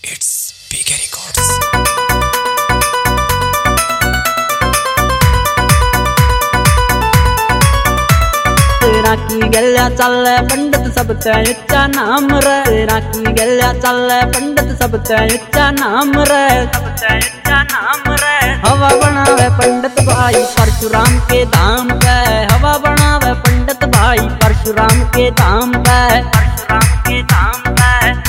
It's PK Records. राखी गल्या चालले पंडित सब त्याचा नाम रे। राखी गल्या चालले पंडित सब त्याचा नाम रे। सब त्याचा नाम रे। हवा बनावे पंडित भाई परशुराम के धाम पे। हवा बनावे पंडित भाई परशुराम के धाम पे। परशुराम के धाम पे।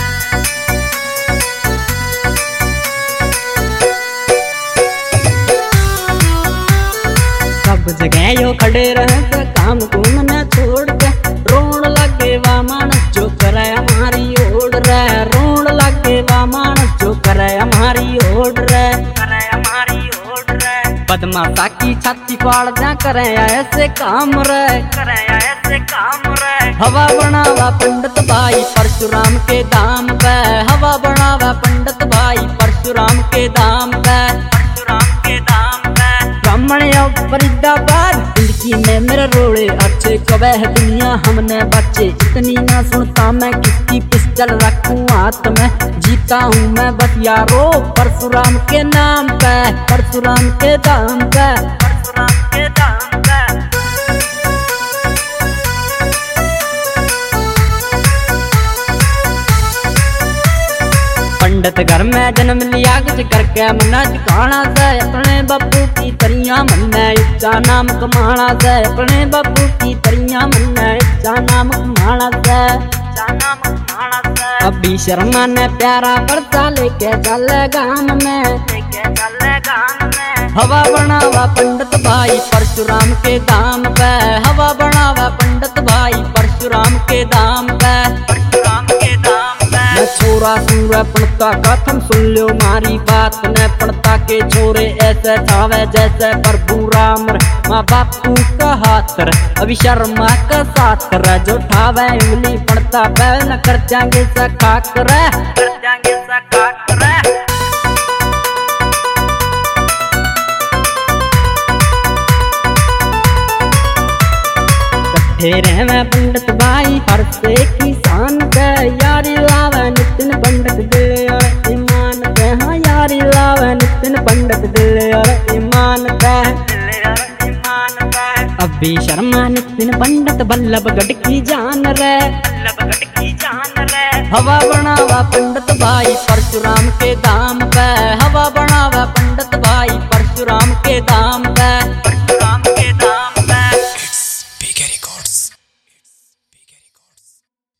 सब जगह यो खड़े रहे काम को न छोड़ के। रोण लगे वा मानस जो करे हमारी ओढ़ रे। रोण लगे वा मानस जो करे हमारी ओढ़ रे। करे हमारी ओढ़ रे। बदमाशा की छाती फाड़ जा करे ऐसे काम रे। करे ऐसे काम रे। हवा बनावा पंडित भाई परशुराम के धाम पे। हवा बनावा पंडित भाई परशुराम के धाम पे। परशुराम के धाम पे। ब्राह्मण फरीदाबाद जिंदगी में मेरे रोड़े अच्छे कवे है दुनिया हमने बच्चे। इतनी ना सुनता मैं किसकी पिस्टल रखूं हाथ में। जीता हूँ मैं बस यारो परशुराम के नाम पे। परशुराम के दाम पे। परशुराम के दाम पे। पंडित घर में जन्म लिया कुछ करके मना चुकाना से। अपने बापू की तरिया मन्ने इच्छा नाम कमाना से। अपने बापू की तरिया मन्ने इच्छा नाम कमाना से। अभी शर्मा ने प्यारा पर्चा लेके चले गांव में। लेके चले गांव में। हवा बनावा पंडित भाई परशुराम के धाम पे। हवा बनावा पंडित भाई परशुराम के धाम पे। परशुराम के धाम पे। छोरा सूर पड़ता कथम सुन लो मारी बात ने। पड़ता के छोरे ऐसे छावे जैसे प्रभु राम माँ बापू का हाथ रे। अभी शर्मा का साथ रे। जो ठावे उंगली पड़ता बैल न कर जाएंगे सका करे। कर जाएंगे सका करे। कठेरे में पंडित भाई हर से किसान के। यारी लावे नितिन पंडित दिल और ईमान के। हाँ यारी लावे नितिन पंडित दिल और ईमान के। अभी शर्मा नितिन पंडित बल्लभगढ़ की जान रे। बल्लभगढ़ की जान रे। हवा बनावा पंडित भाई परशुराम के धाम